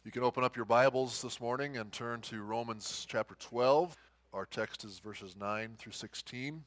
You can open up your Bibles this morning and turn to Romans chapter 12. Our text is verses 9 through 16.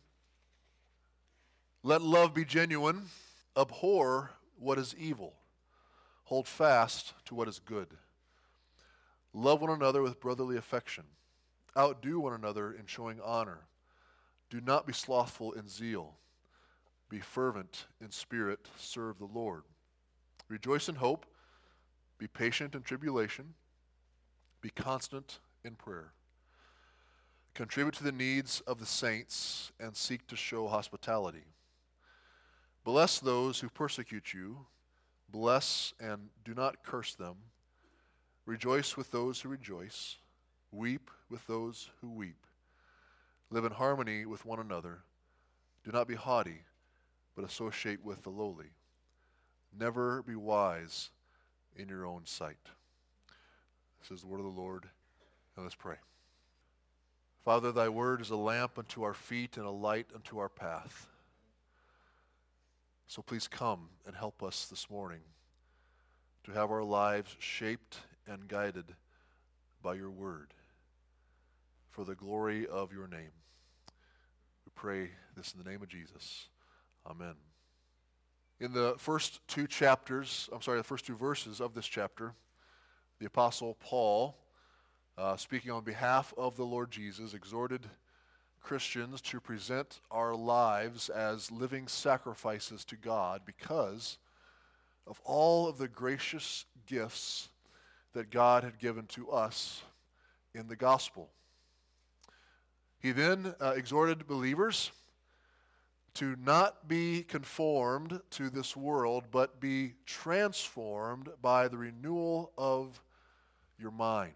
Let love be genuine. Abhor what is evil. Hold fast to what is good. Love one another with brotherly affection. Outdo one another in showing honor. Do not be slothful in zeal. Be fervent in spirit. Serve the Lord. Rejoice in hope. Be patient in tribulation. Be constant in prayer. Contribute to the needs of the saints and seek to show hospitality. Bless those who persecute you. Bless and do not curse them. Rejoice with those who rejoice. Weep with those who weep. Live in harmony with one another. Do not be haughty, but associate with the lowly. Never be wise in your own sight. This is the word of the Lord, and let's pray. Father, thy word is a lamp unto our feet and a light unto our path. So please come and help us this morning to have our lives shaped and guided by your word for the glory of your name. We pray this in the name of Jesus. Amen. In the first two verses of this chapter, the Apostle Paul, speaking on behalf of the Lord Jesus, exhorted Christians to present our lives as living sacrifices to God because of all of the gracious gifts that God had given to us in the gospel. He then exhorted believers to not be conformed to this world, but be transformed by the renewal of your mind,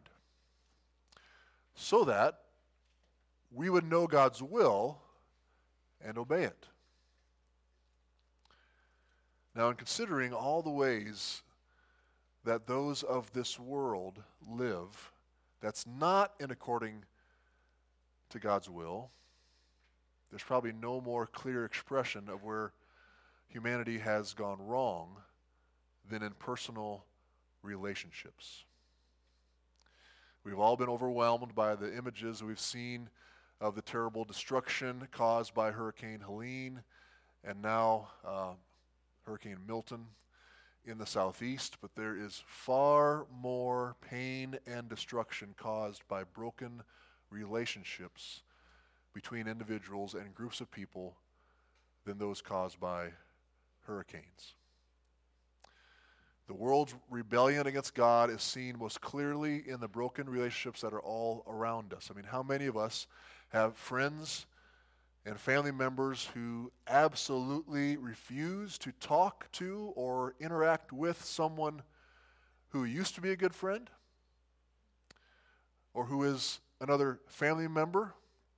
so that we would know God's will and obey it. Now, in considering all the ways that those of this world live, that's not in according to God's will, there's probably no more clear expression of where humanity has gone wrong than in personal relationships. We've all been overwhelmed by the images we've seen of the terrible destruction caused by Hurricane Helene and now Hurricane Milton in the southeast, but there is far more pain and destruction caused by broken relationships between individuals and groups of people than those caused by hurricanes. The world's rebellion against God is seen most clearly in the broken relationships that are all around us. I mean, how many of us have friends and family members who absolutely refuse to talk to or interact with someone who used to be a good friend or who is another family member,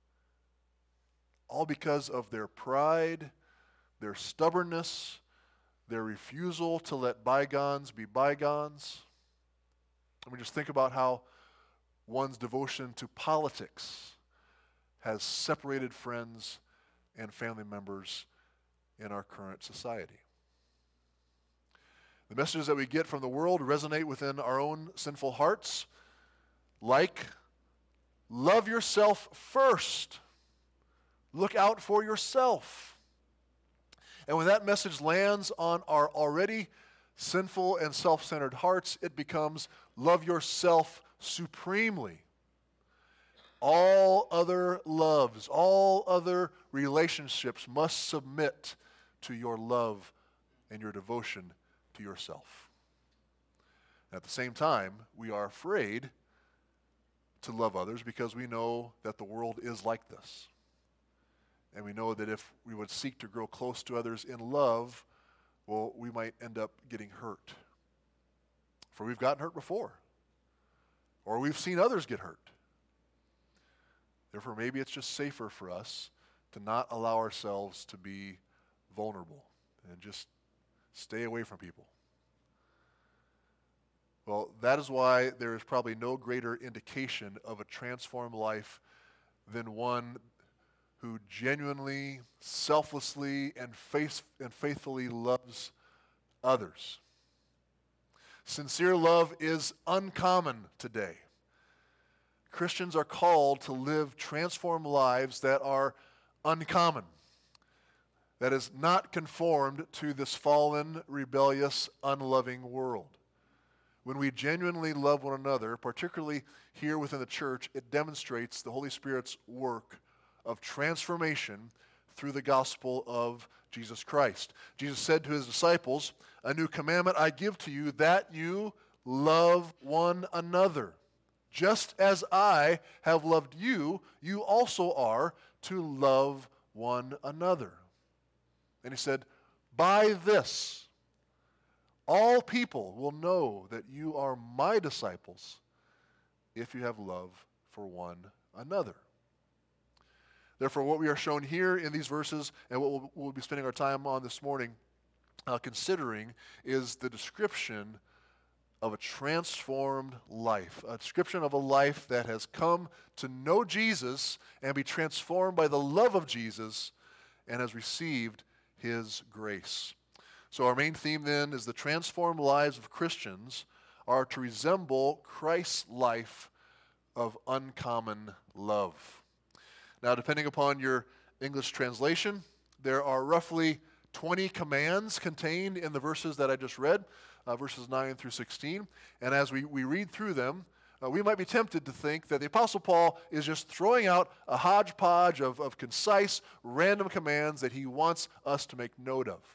all because of their pride, their stubbornness, their refusal to let bygones be bygones? I mean, just think about how one's devotion to politics has separated friends and family members in our current society. The messages that we get from the world resonate within our own sinful hearts, like, love yourself first. Look out for yourself. And when that message lands on our already sinful and self-centered hearts, it becomes love yourself supremely. All other loves, all other relationships must submit to your love and your devotion to yourself. At the same time, we are afraid to love others because we know that the world is like this. And we know that if we would seek to grow close to others in love, well, we might end up getting hurt. For we've gotten hurt before. Or we've seen others get hurt. Therefore, maybe it's just safer for us to not allow ourselves to be vulnerable and just stay away from people. Well, that is why there is probably no greater indication of a transformed life than one who genuinely, selflessly, and faithfully loves others. Sincere love is uncommon today. Christians are called to live transformed lives that are uncommon, that is not conformed to this fallen, rebellious, unloving world. When we genuinely love one another, particularly here within the church, it demonstrates the Holy Spirit's work of transformation through the gospel of Jesus Christ. Jesus said to his disciples, "A new commandment I give to you, that you love one another. Just as I have loved you, you also are to love one another." And he said, "By this, all people will know that you are my disciples if you have love for one another." Therefore, what we are shown here in these verses and what we'll be spending our time on this morning considering is the description of a transformed life, a description of a life that has come to know Jesus and be transformed by the love of Jesus and has received his grace. So our main theme then is the transformed lives of Christians are to resemble Christ's life of uncommon love. Now, depending upon your English translation, there are roughly 20 commands contained in the verses that I just read, verses 9 through 16. And as we read through them, we might be tempted to think that the Apostle Paul is just throwing out a hodgepodge of concise, random commands that he wants us to make note of.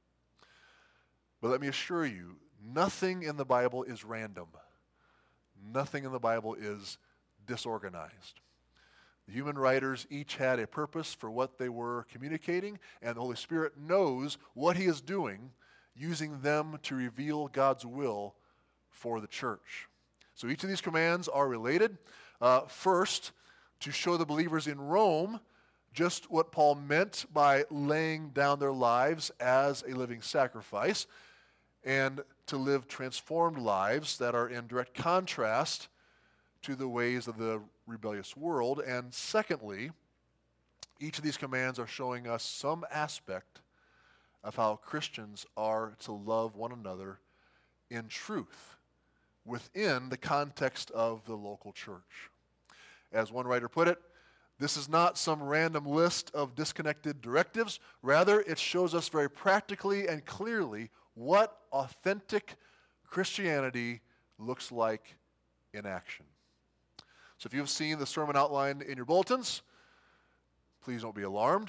But let me assure you, nothing in the Bible is random. Nothing in the Bible is disorganized. The human writers each had a purpose for what they were communicating, and the Holy Spirit knows what he is doing, using them to reveal God's will for the church. So each of these commands are related. First, to show the believers in Rome just what Paul meant by laying down their lives as a living sacrifice, and to live transformed lives that are in direct contrast to the ways of the rebellious world. And secondly, each of these commands are showing us some aspect of how Christians are to love one another in truth within the context of the local church. As one writer put it, this is not some random list of disconnected directives. Rather, it shows us very practically and clearly what authentic Christianity looks like in action. So if you've seen the sermon outline in your bulletins, please don't be alarmed.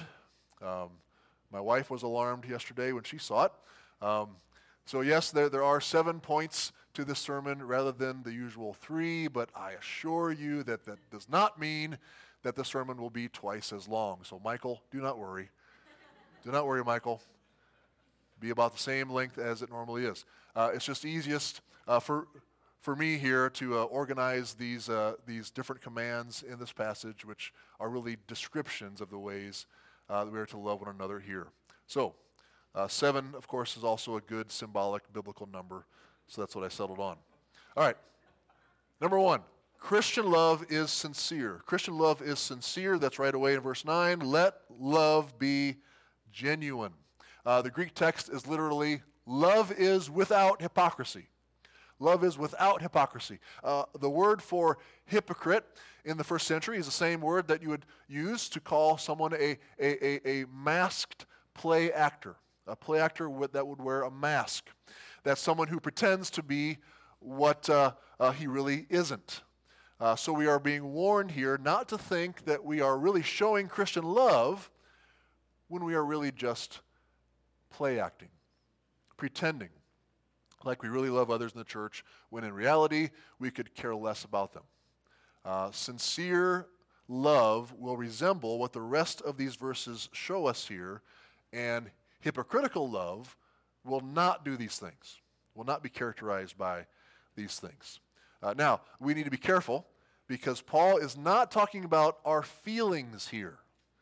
My wife was alarmed yesterday when she saw it. So yes, there are 7 points to this sermon rather than the usual 3, but I assure you that that does not mean that the sermon will be twice as long. So Michael, do not worry. Do not worry, Michael. Be about the same length as it normally is. It's just easiest for me here to organize these different commands in this passage, which are really descriptions of the ways that we are to love one another here. So, 7, of course, is also a good symbolic biblical number, so that's what I settled on. All right, number 1, Christian love is sincere. Christian love is sincere. That's right away in verse 9. Let love be genuine. The Greek text is literally, love is without hypocrisy. Love is without hypocrisy. The word for hypocrite in the first century is the same word that you would use to call someone a masked play actor. A play actor that would wear a mask. That's someone who pretends to be what he really isn't. So we are being warned here not to think that we are really showing Christian love when we are really just play acting, pretending like we really love others in the church, when in reality, we could care less about them. Sincere love will resemble what the rest of these verses show us here, and hypocritical love will not do these things, will not be characterized by these things. Now, we need to be careful, because Paul is not talking about our feelings here.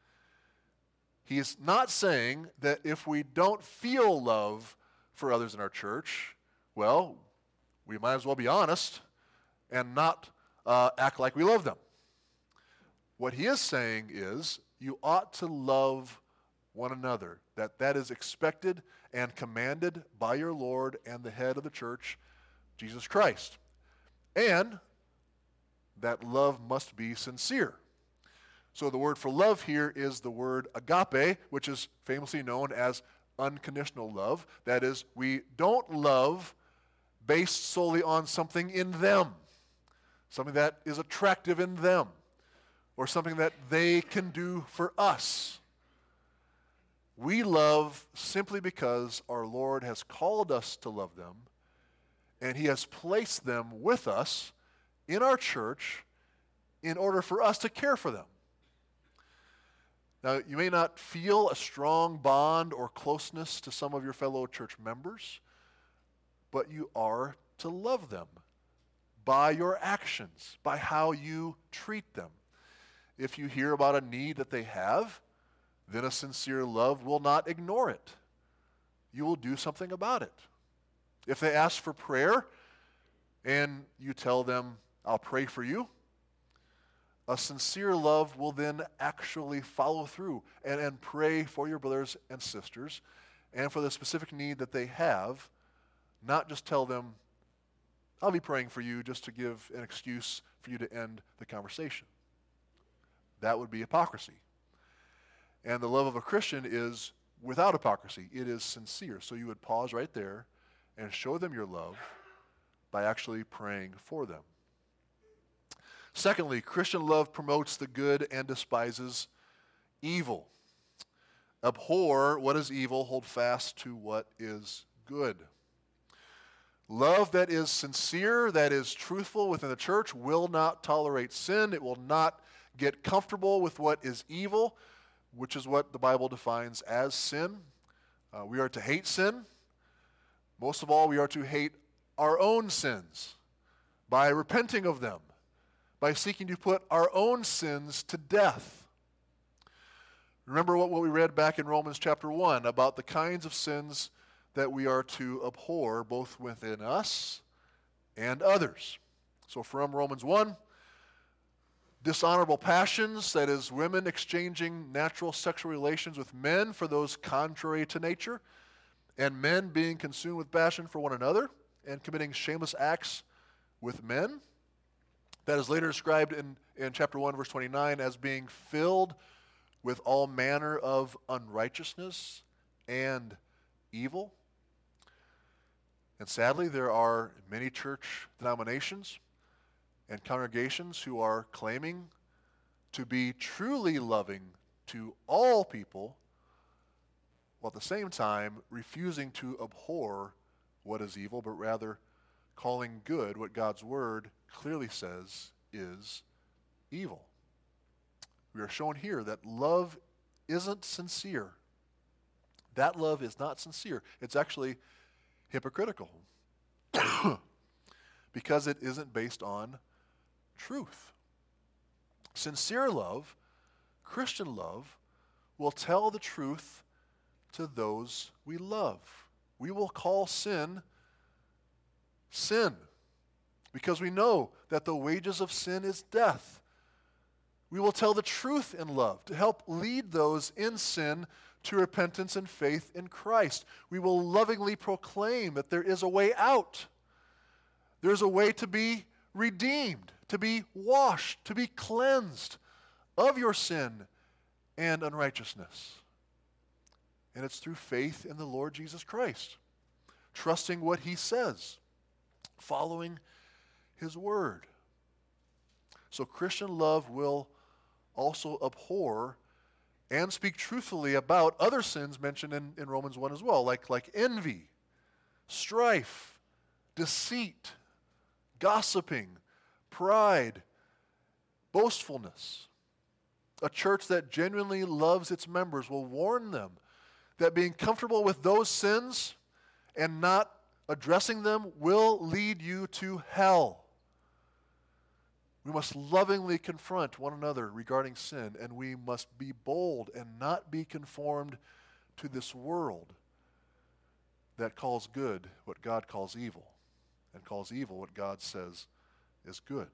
He is not saying that if we don't feel love for others in our church, well, we might as well be honest and not act like we love them. What he is saying is you ought to love one another, that is expected and commanded by your Lord and the head of the church, Jesus Christ. And that love must be sincere. So the word for love here is the word agape, which is famously known as unconditional love. That is, we don't love based solely on something in them, something that is attractive in them, or something that they can do for us. We love simply because our Lord has called us to love them, and he has placed them with us in our church in order for us to care for them. Now, you may not feel a strong bond or closeness to some of your fellow church members, but you are to love them by your actions, by how you treat them. If you hear about a need that they have, then a sincere love will not ignore it. You will do something about it. If they ask for prayer and you tell them, I'll pray for you, a sincere love will then actually follow through and pray for your brothers and sisters and for the specific need that they have, not just tell them, I'll be praying for you just to give an excuse for you to end the conversation. That would be hypocrisy. And the love of a Christian is without hypocrisy. It is sincere. So you would pause right there and show them your love by actually praying for them. Secondly, Christian love promotes the good and despises evil. Abhor what is evil, hold fast to what is good. Love that is sincere, that is truthful within the church, will not tolerate sin. It will not get comfortable with what is evil, which is what the Bible defines as sin. We are to hate sin. Most of all, we are to hate our own sins by repenting of them, by seeking to put our own sins to death. Remember what we read back in Romans chapter 1 about the kinds of sins that we are to abhor both within us and others. So from Romans 1, dishonorable passions, that is, women exchanging natural sexual relations with men for those contrary to nature, and men being consumed with passion for one another and committing shameless acts with men. That is later described in chapter 1, verse 29, as being filled with all manner of unrighteousness and evil. And sadly, there are many church denominations and congregations who are claiming to be truly loving to all people, while at the same time refusing to abhor what is evil, but rather calling good what God's word clearly says is evil. We are shown here that love isn't sincere. That love is not sincere. It's actually hypocritical because it isn't based on truth. Sincere love, Christian love, will tell the truth to those we love. We will call sin, sin, because we know that the wages of sin is death. We will tell the truth in love to help lead those in sin to repentance and faith in Christ. We will lovingly proclaim that there is a way out. There's a way to be redeemed, to be washed, to be cleansed of your sin and unrighteousness. And it's through faith in the Lord Jesus Christ, trusting what he says, following his word. So Christian love will also abhor and speak truthfully about other sins mentioned in Romans 1 as well, like envy, strife, deceit, gossiping, pride, boastfulness. A church that genuinely loves its members will warn them that being comfortable with those sins and not addressing them will lead you to hell. We must lovingly confront one another regarding sin, and we must be bold and not be conformed to this world that calls good what God calls evil, and calls evil what God says is good.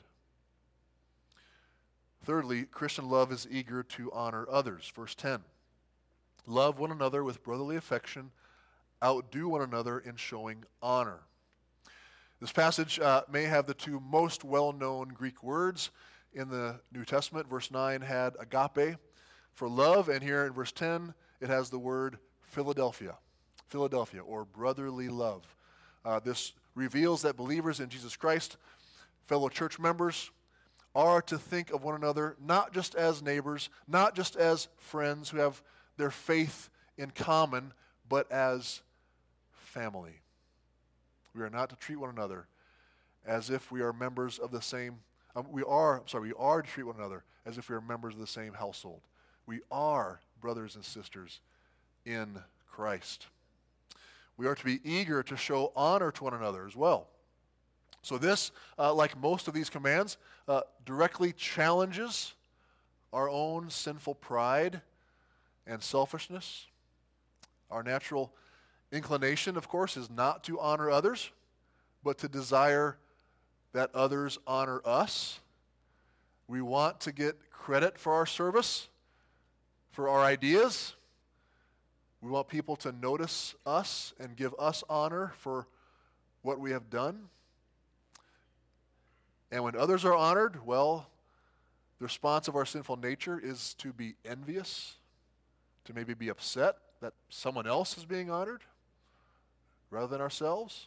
Thirdly, Christian love is eager to honor others. Verse 10, love one another with brotherly affection, outdo one another in showing honor. This passage may have the two most well-known Greek words in the New Testament. Verse 9 had agape for love, and here in verse 10 it has the word Philadelphia, or brotherly love. This reveals that believers in Jesus Christ, fellow church members, are to think of one another not just as neighbors, not just as friends who have their faith in common, but as family. We are not to treat one another as if we are members of the same, we are to treat one another as if we are members of the same household. We are brothers and sisters in Christ. We are to be eager to show honor to one another as well. So this, like most of these commands, directly challenges our own sinful pride and selfishness. Our natural inclination, of course, is not to honor others, but to desire that others honor us. We want to get credit for our service, for our ideas. We want people to notice us and give us honor for what we have done. And when others are honored, well, the response of our sinful nature is to be envious, to maybe be upset that someone else is being honored rather than ourselves.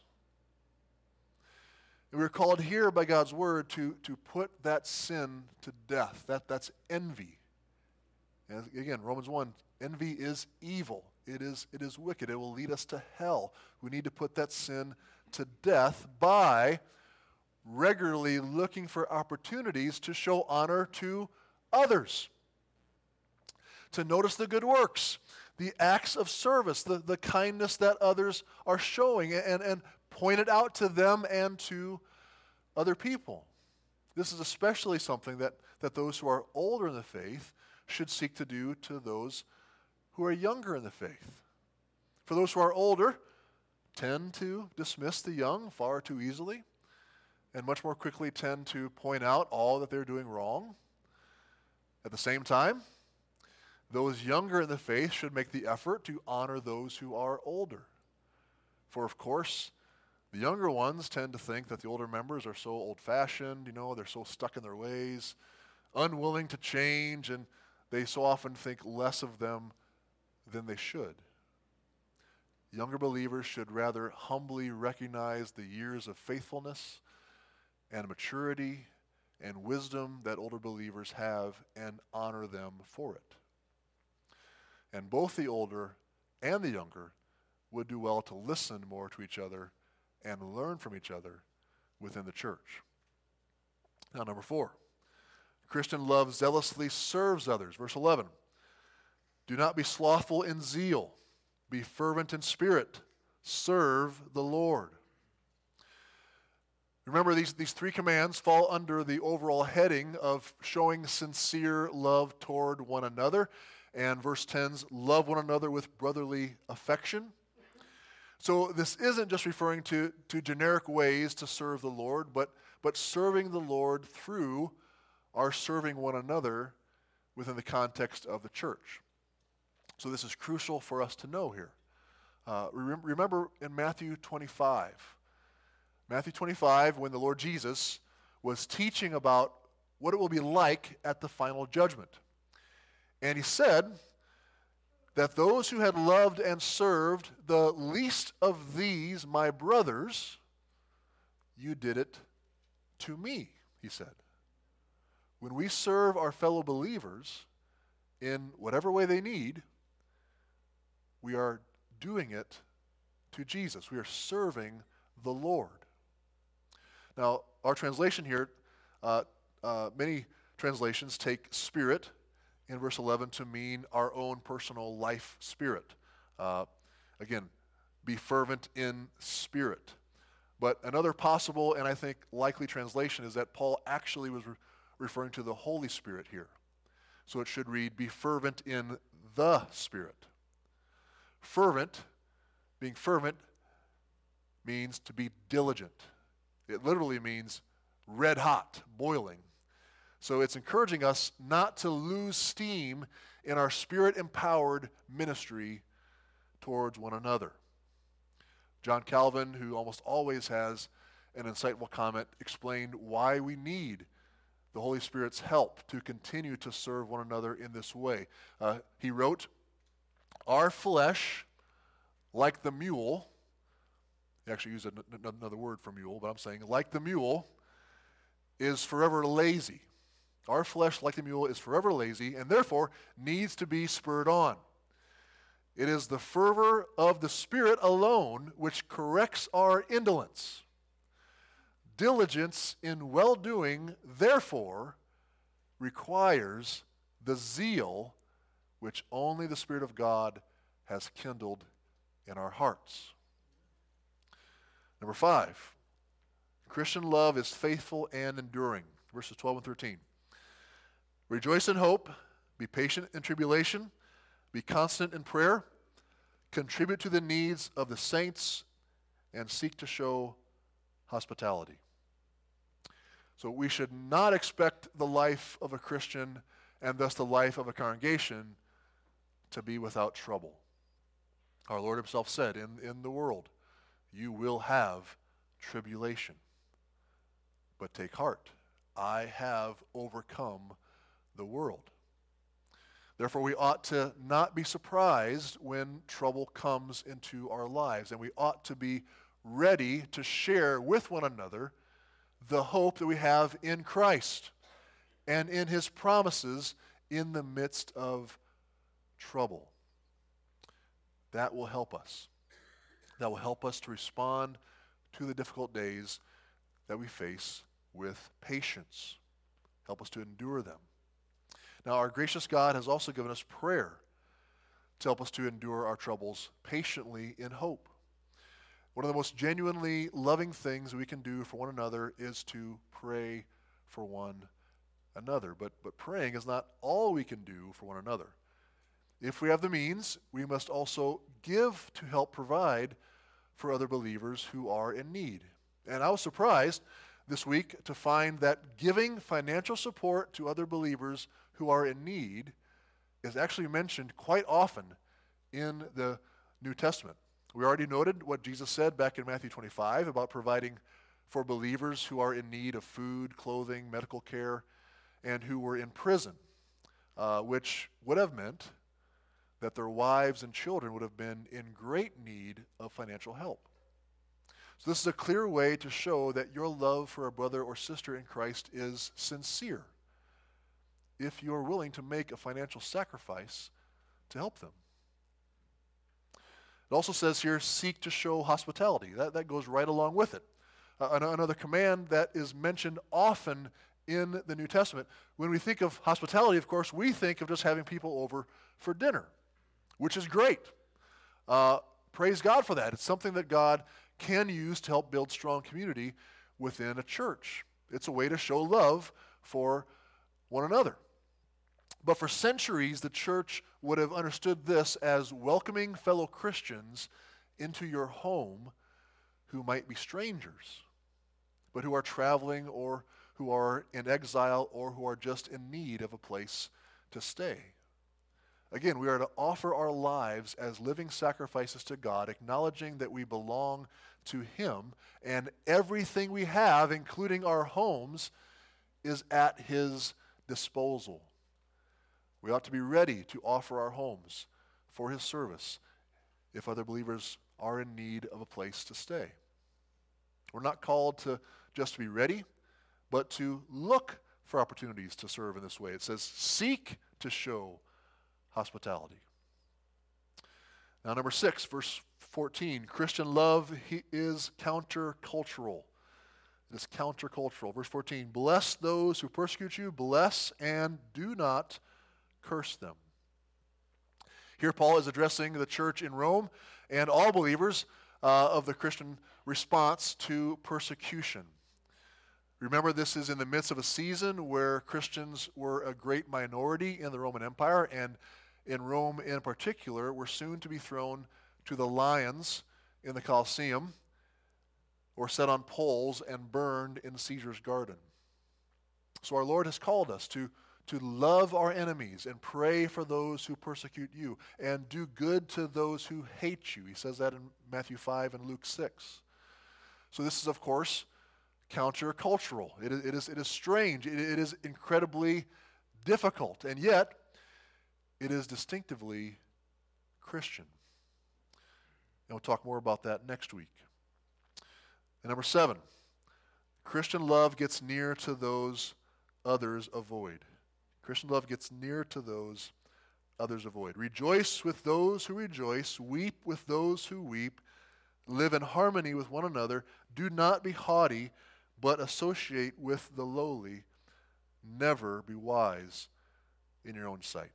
And we're called here by God's word to put that sin to death. That's envy. And again, Romans 1, envy is evil. It is wicked. It will lead us to hell. We need to put that sin to death by regularly looking for opportunities to show honor to others, to notice the good works, the acts of service, the kindness that others are showing, and point it out to them and to other people. This is especially something that those who are older in the faith should seek to do to those who are younger in the faith. For those who are older, tend to dismiss the young far too easily, and much more quickly tend to point out all that they're doing wrong. At the same time, those younger in the faith should make the effort to honor those who are older. For of course, the younger ones tend to think that the older members are so old-fashioned, they're so stuck in their ways, unwilling to change, and they so often think less of them than they should. Younger believers should rather humbly recognize the years of faithfulness and maturity and wisdom that older believers have and honor them for it. And both the older and the younger would do well to listen more to each other and learn from each other within the church. Now, number 4, Christian love zealously serves others. Verse 11, do not be slothful in zeal. Be fervent in spirit. Serve the Lord. Remember, these 3 commands fall under the overall heading of showing sincere love toward one another. And verse 10's love one another with brotherly affection. So this isn't just referring to generic ways to serve the Lord, but serving the Lord through our serving one another within the context of the church. So this is crucial for us to know here. Remember in Matthew 25. Matthew 25, when the Lord Jesus was teaching about what it will be like at the final judgment. And he said that those who had loved and served the least of these, my brothers, you did it to me, he said. When we serve our fellow believers in whatever way they need, we are doing it to Jesus. We are serving the Lord. Now, our translation here, many translations take spirit in verse 11 to mean our own personal life spirit. Again, be fervent in spirit. But another possible and I think likely translation is that Paul actually was referring to the Holy Spirit here. So it should read, be fervent in the Spirit. Being fervent means to be diligent. It literally means red hot, boiling. So it's encouraging us not to lose steam in our spirit-empowered ministry towards one another. John Calvin, who almost always has an insightful comment, explained why we need the Holy Spirit's help to continue to serve one another in this way. He wrote, "Our flesh, like the mule," he actually used another word for mule, but I'm saying, like the mule, is forever lazy. Our flesh, like the mule, is forever lazy and therefore needs to be spurred on. It is the fervor of the Spirit alone which corrects our indolence. Diligence in well-doing, therefore, requires the zeal which only the Spirit of God has kindled in our hearts. Number 5, Christian love is faithful and enduring. Verses 12 and 13. Rejoice in hope, be patient in tribulation, be constant in prayer, contribute to the needs of the saints, and seek to show hospitality. So we should not expect the life of a Christian and thus the life of a congregation to be without trouble. Our Lord himself said, in the world you will have tribulation. But take heart, I have overcome the world. Therefore, we ought to not be surprised when trouble comes into our lives, and we ought to be ready to share with one another the hope that we have in Christ and in his promises in the midst of trouble. That will help us. That will help us to respond to the difficult days that we face with patience. Help us to endure them. Now, our gracious God has also given us prayer to help us to endure our troubles patiently in hope. One of the most genuinely loving things we can do for one another is to pray for one another. But praying is not all we can do for one another. If we have the means, we must also give to help provide for other believers who are in need. And I was surprised this week to find that giving financial support to other believers who are in need is actually mentioned quite often in the New Testament. We already noted what Jesus said back in Matthew 25 about providing for believers who are in need of food, clothing, medical care, and who were in prison, which would have meant that their wives and children would have been in great need of financial help. So this is a clear way to show that your love for a brother or sister in Christ is sincere if you are willing to make a financial sacrifice to help them. It also says here, seek to show hospitality. That goes right along with it. Another command that is mentioned often in the New Testament. When we think of hospitality, of course, we think of just having people over for dinner, which is great. Praise God for that. It's something that God can use to help build strong community within a church. It's a way to show love for one another. But for centuries, the church would have understood this as welcoming fellow Christians into your home who might be strangers, but who are traveling or who are in exile or who are just in need of a place to stay. Again, we are to offer our lives as living sacrifices to God, acknowledging that we belong to him, and everything we have, including our homes, is at his disposal. We ought to be ready to offer our homes for his service if other believers are in need of a place to stay. We're not called to just be ready, but to look for opportunities to serve in this way. It says, seek to show hospitality. Now, number 6, verse 14, Christian love is countercultural. It is countercultural. Verse 14, bless those who persecute you, bless and do not curse them. Here Paul is addressing the church in Rome and all believers of the Christian response to persecution. Remember, this is in the midst of a season where Christians were a great minority in the Roman Empire, and in Rome in particular, were soon to be thrown to the lions in the Colosseum or set on poles and burned in Caesar's garden. So our Lord has called us to love our enemies and pray for those who persecute you and do good to those who hate you. He says that in Matthew 5 and Luke 6. So this is, of course, countercultural. It is strange. It is incredibly difficult. And yet, it is distinctively Christian. And we'll talk more about that next week. And number 7, Christian love gets near to those others avoid. Christian love gets near to those others avoid. Rejoice with those who rejoice. Weep with those who weep. Live in harmony with one another. Do not be haughty, but associate with the lowly. Never be wise in your own sight.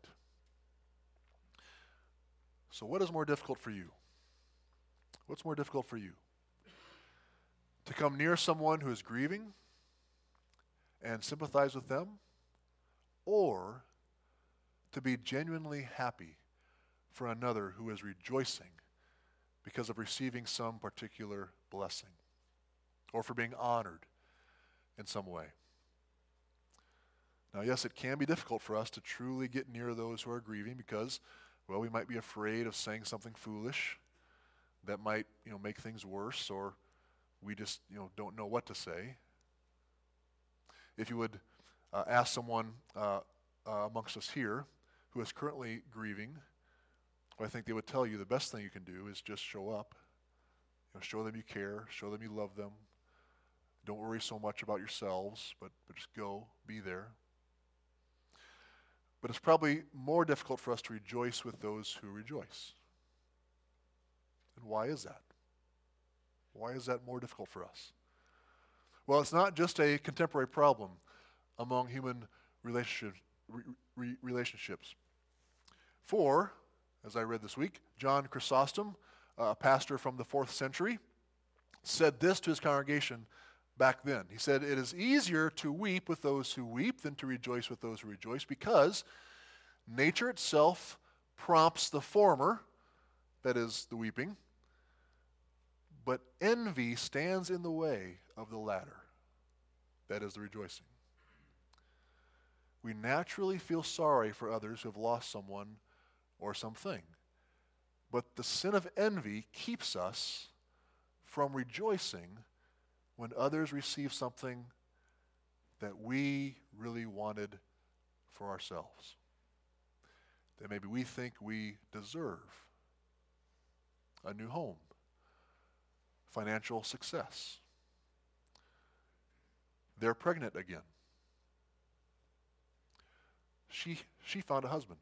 So what is more difficult for you? What's more difficult for you? To come near someone who is grieving and sympathize with them, or to be genuinely happy for another who is rejoicing because of receiving some particular blessing, or for being honored in some way? Now, yes, it can be difficult for us to truly get near those who are grieving because, well, we might be afraid of saying something foolish that might, make things worse, or we just, don't know what to say. If you would ask someone amongst us here who is currently grieving, well, I think they would tell you the best thing you can do is just show up. Show them you care, show them you love them. Don't worry so much about yourselves, but just go, be there. But it's probably more difficult for us to rejoice with those who rejoice. And why is that? Why is that more difficult for us? Well, it's not just a contemporary problem among human relationships. For, as I read this week, John Chrysostom, a pastor from the 4th century, said this to his congregation back then. He said, "It is easier to weep with those who weep than to rejoice with those who rejoice, because nature itself prompts the former," that is, the weeping, "but envy stands in the way of the latter," that is, the rejoicing. We naturally feel sorry for others who have lost someone or something, but the sin of envy keeps us from rejoicing when others receive something that we really wanted for ourselves, that maybe we think we deserve: a new home, financial success, they're pregnant again, she found a husband.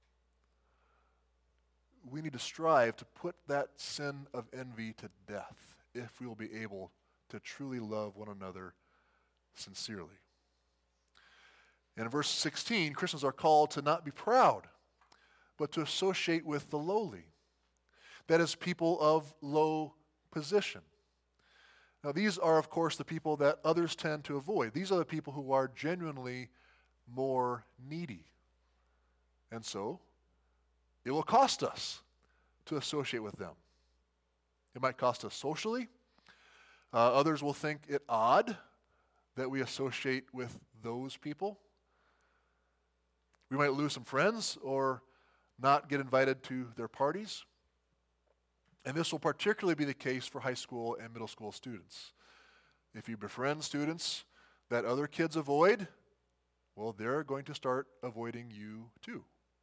We need to strive to put that sin of envy to death if we will be able to truly love one another sincerely. And in verse 16, Christians are called to not be proud, but to associate with the lowly. That is, people of low position. Now, these are, of course, the people that others tend to avoid. These are the people who are genuinely more needy. And so, it will cost us to associate with them. It might cost us socially. Others will think it odd that we associate with those people. We might lose some friends or not get invited to their parties. And this will particularly be the case for high school and middle school students. If you befriend students that other kids avoid, well, they're going to start avoiding you too.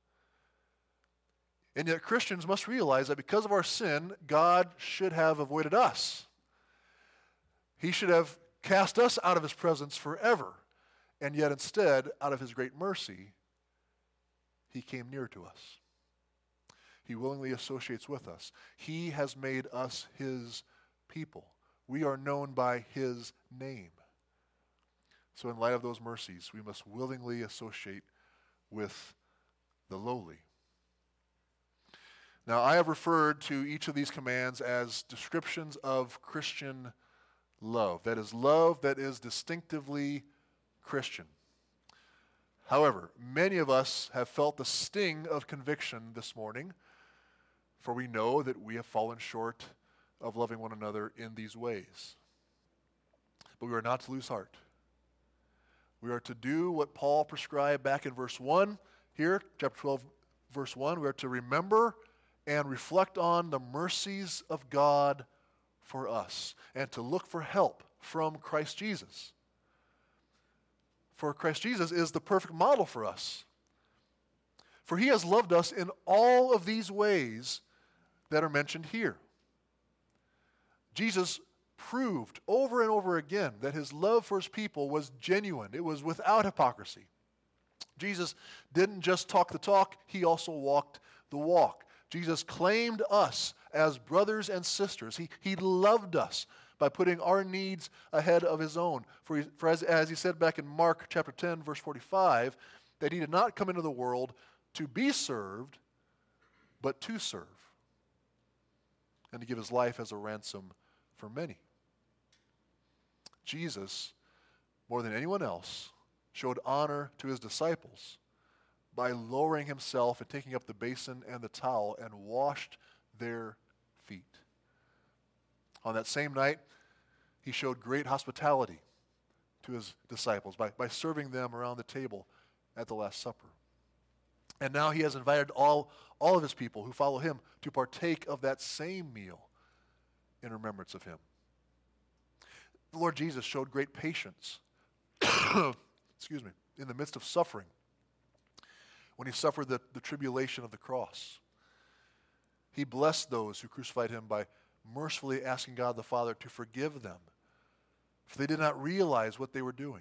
And yet Christians must realize that because of our sin, God should have avoided us. He should have cast us out of his presence forever. And yet instead, out of his great mercy, he came near to us. He willingly associates with us. He has made us his people. We are known by his name. So in light of those mercies, we must willingly associate with the lowly. Now, I have referred to each of these commands as descriptions of Christian love. That is, love that is distinctively Christian. However, many of us have felt the sting of conviction this morning, for we know that we have fallen short of loving one another in these ways. But we are not to lose heart. We are to do what Paul prescribed back in verse 1 here, chapter 12, verse 1. We are to remember and reflect on the mercies of God for us, and to look for help from Christ Jesus. For Christ Jesus is the perfect model for us. For he has loved us in all of these ways that are mentioned here. Jesus proved over and over again that his love for his people was genuine. It was without hypocrisy. Jesus didn't just talk the talk, he also walked the walk. Jesus claimed us as brothers and sisters. He loved us by putting our needs ahead of his own. For as he said back in Mark chapter 10, verse 45, that he did not come into the world to be served, but to serve, and to give his life as a ransom for many. Jesus, more than anyone else, showed honor to his disciples by lowering himself and taking up the basin and the towel and washed their feet. On that same night, he showed great hospitality to his disciples by serving them around the table at the Last Supper. And now he has invited all of his people who follow him to partake of that same meal in remembrance of him. The Lord Jesus showed great patience in the midst of suffering when he suffered the tribulation of the cross. He blessed those who crucified him by mercifully asking God the Father to forgive them, for they did not realize what they were doing.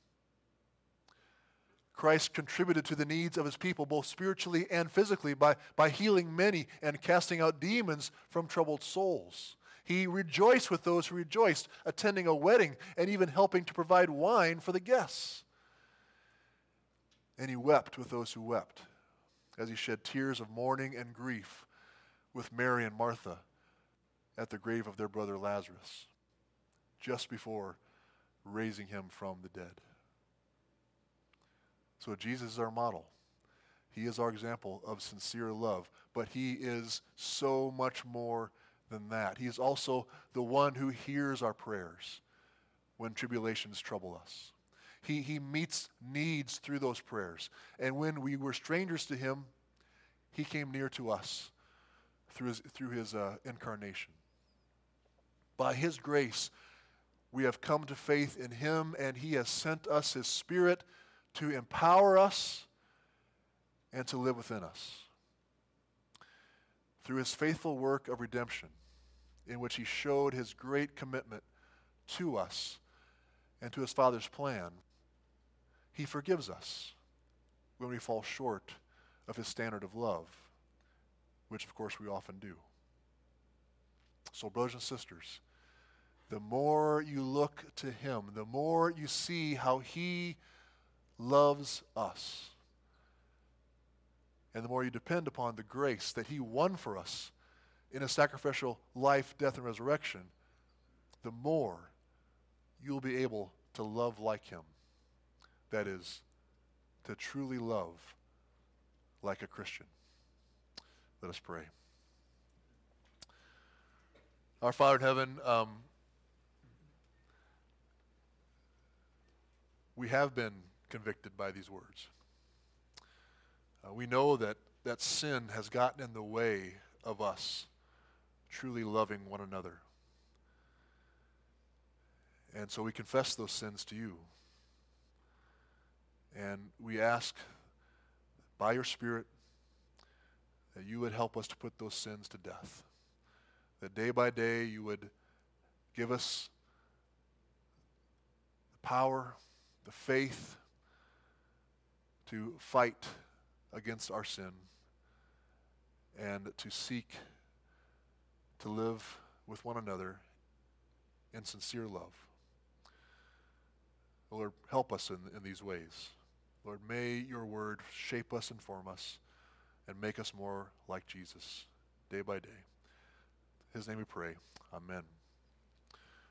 Christ contributed to the needs of his people both spiritually and physically by healing many and casting out demons from troubled souls. He rejoiced with those who rejoiced, attending a wedding and even helping to provide wine for the guests. And he wept with those who wept, as he shed tears of mourning and grief with Mary and Martha at the grave of their brother Lazarus, just before raising him from the dead. So Jesus is our model. He is our example of sincere love, but he is so much more than that. He is also the one who hears our prayers when tribulations trouble us. He meets needs through those prayers. And when we were strangers to him, he came near to us through his incarnation. By his grace, we have come to faith in him, and he has sent us his Spirit to empower us and to live within us. Through his faithful work of redemption, in which he showed his great commitment to us and to his Father's plan, he forgives us when we fall short of his standard of love, which of course we often do. So brothers and sisters, the more you look to him, the more you see how he loves us, and the more you depend upon the grace that he won for us in a sacrificial life, death, and resurrection, the more you'll be able to love like him. That is, to truly love like a Christian. Let us pray. Our Father in heaven, we have been convicted by these words. We know that sin has gotten in the way of us truly loving one another. And so we confess those sins to you. And we ask by your Spirit that you would help us to put those sins to death. That day by day you would give us the power, the faith to fight against our sin and to seek to live with one another in sincere love. Lord, help us in these ways. Lord, may your word shape us and form us and make us more like Jesus day by day. In his name we pray. Amen.